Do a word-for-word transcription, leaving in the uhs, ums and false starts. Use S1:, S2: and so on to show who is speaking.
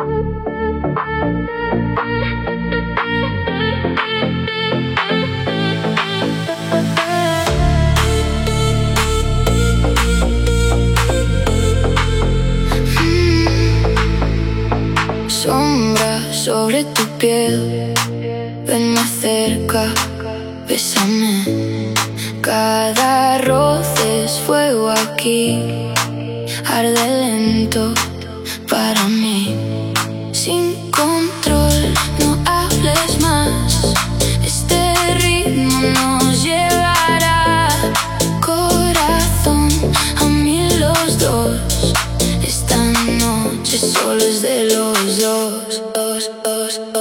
S1: Sombra sobre tu piel, venme cerca, bésame. Cada roce es fuego aquí, arde lento para mí. Sin control, no hables más, este ritmo nos llevará. Corazón, a mí los dos, esta noche solo es de los dos, dos, dos, dos.